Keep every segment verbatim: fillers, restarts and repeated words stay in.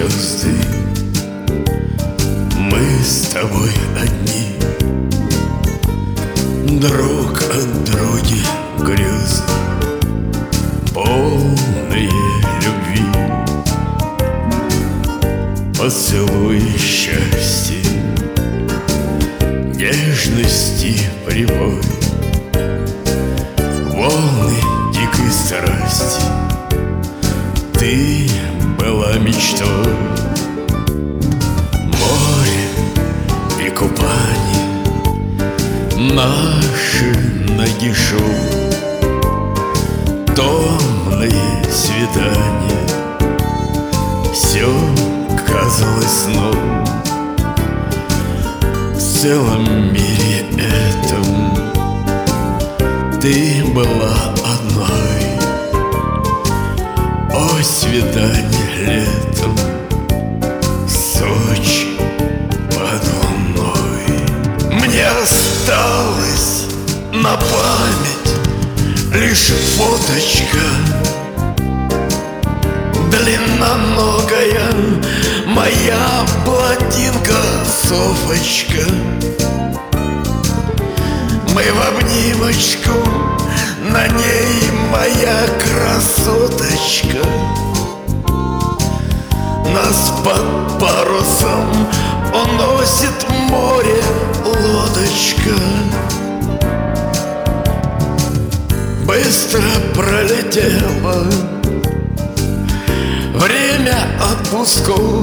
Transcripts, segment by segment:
звезды, мы с тобой одни, друг от друга грезы, полные любви. Поцелуй счастья, нежности прибой, волны дикой страсти. Ты была мечтой, море и купание, наши нагишом, томные свидания. Все казалось сном. В целом мире этом ты была одной. О, свидание летом, Сочи под луной. Мне осталось на память лишь фоточка, длинноногая моя блондинка Софочка. Мы в обнимочку, на ней моя красоточка. Нас под парусом уносит море лодочка. Быстро пролетело время отпусков,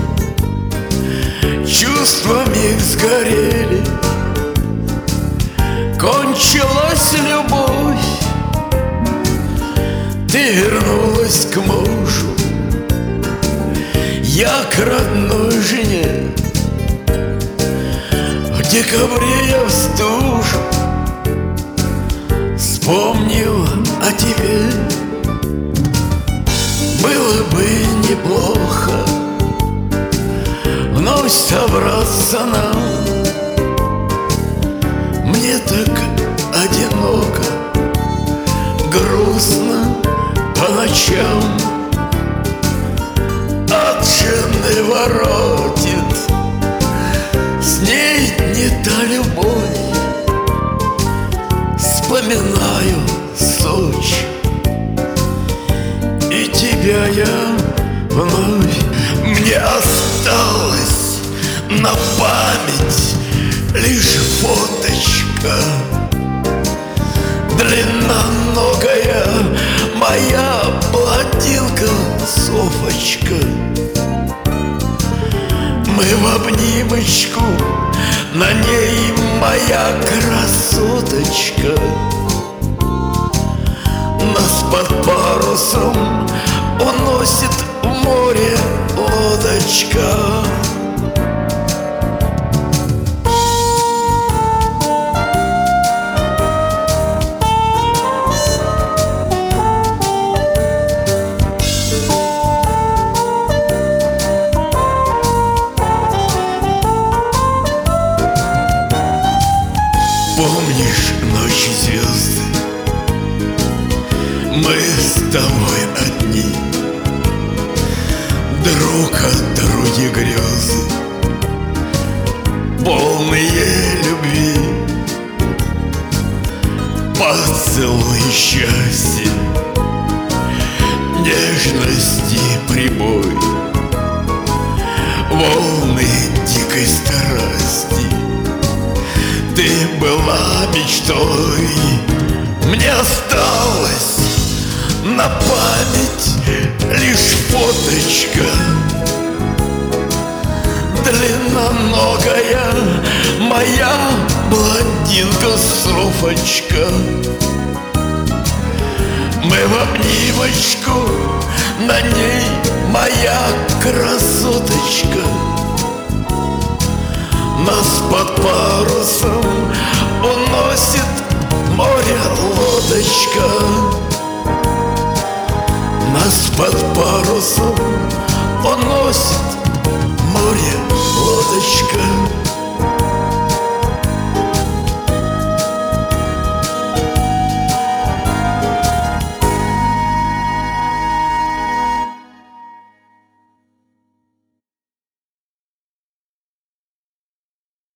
чувствами сгорели, кончилась любовь. Ты вернулась к мужу, я к родной жене. В декабре я в стужу вспомнил о тебе. Было бы неплохо вновь собраться нам. Мне так одиноко, грустно по ночам. От жены воротит, с ней не та любовь. Вспоминаю Сочи, и тебя я вновь. Мне осталось на память лишь фоточка, длинноногая моя блондинка Софочка. Мы в обнимочку, на ней моя красоточка. Нас под парусом уносит в море лодочка. Помнишь ночи звезды, мы с тобой одни, друг от друга грезы, полные любви. Поцелуй счастья, нежности прибой, волны дикой страсти. Ты была мечтой. Мне осталось на память лишь фоточка, длинноногая моя блондинка Софочка. Мы в обнимочку, на ней моя красоточка. Нас под парусом уносит море лодочка. Нас под парусом уносит море лодочка.